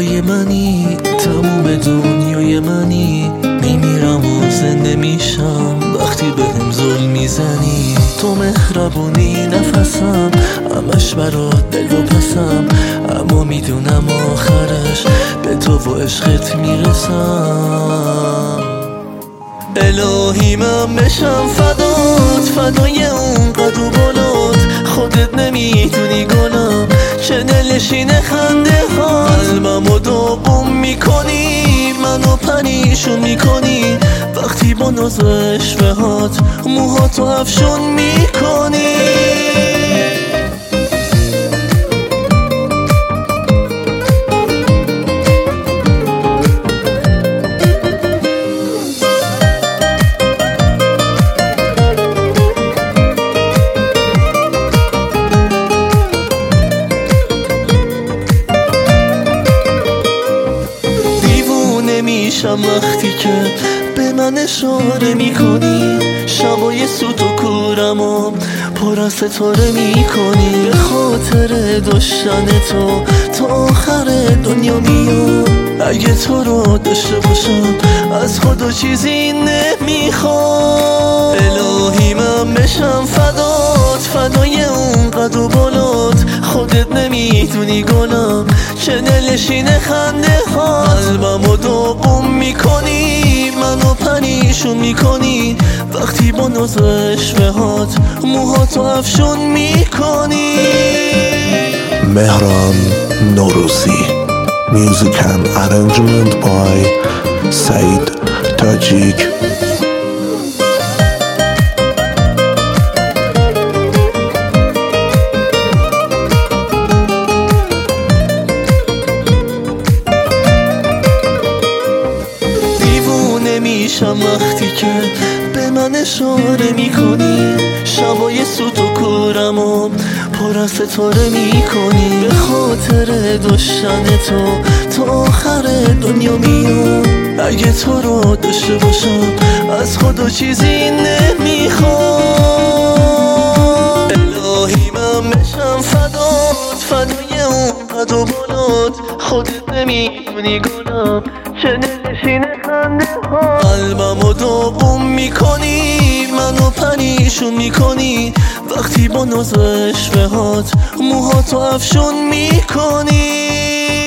هوای منی، تموم دنیای منی. میمیرم و زنده میشم وقتی بهم ظلم میزنی. تو مهربونی نفسم، همش برات دل و پسم، اما میدونم آخرش به تو و عشقت میرسم. الهی من بشم فدات، فدای اون قد و بالات. خودت نمیدونی گلم چه دلشینه خنده ها. قلبمو داغون میکنی، منو پریشون میکنی، وقتی با ناز و عشوهات موهاتو افشون میکنی. میشم وقتی که به من اشاره میکنی، شبای سوت و کورمو پر از ستاره میکنی. به خاطر داشتن تو تا آخر دنیا میام، اگه تو رو داشته باشم از خدا چیزی نمیخوام. الهی من بشم فدات، فدای اون قد و بالات. خودت نمیدونی گلم چه دلشینه خنده ها. قلبمو داغون میکنی، منو پریشون میکنی، وقتی با ناز و عشوهات موهاتو افشون میکنی. مهران نوروزی. Music and arrangement by Said Tajik. میشم وقتی که به من اشاره میکنی، شبای سوت و کورمو پر از ستاره میکنی. به خاطر داشتن تو تا آخر دنیا میام، اگه تو رو داشته باشم از خدا چیزی نمیخوام. الهی من بشم فدات، فدای اون قد و بالات. خودت نمیدونی گلم چه دلشینه خنده ها. قلبمو داغون میکنی، منو پریشون میکنی، وقتی با ناز و عشوهات موهاتو افشون میکنی.